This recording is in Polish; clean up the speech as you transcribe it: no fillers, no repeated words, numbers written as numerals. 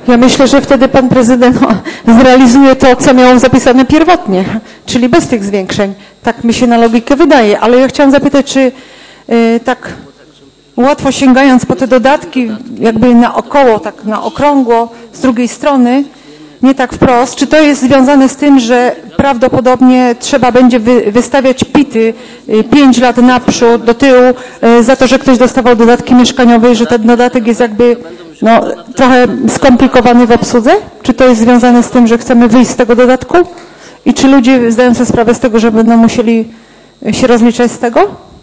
Ja myślę, że wtedy pan prezydent zrealizuje to, co miało zapisane pierwotnie, czyli bez tych zwiększeń. Tak mi się na logikę wydaje, ale ja chciałam zapytać, czy tak łatwo sięgając po te dodatki, jakby naokoło, tak na okrągło, z drugiej strony, nie tak wprost, czy to jest związane z tym, że prawdopodobnie trzeba będzie wystawiać PIT-y 5 lat naprzód, do tyłu, za to, że ktoś dostawał dodatki mieszkaniowe i że ten dodatek jest jakby trochę skomplikowany w obsłudze? Czy to jest związane z tym, że chcemy wyjść z tego dodatku? I czy ludzie zdają sobie sprawę z tego, że będą musieli się rozliczać z tego?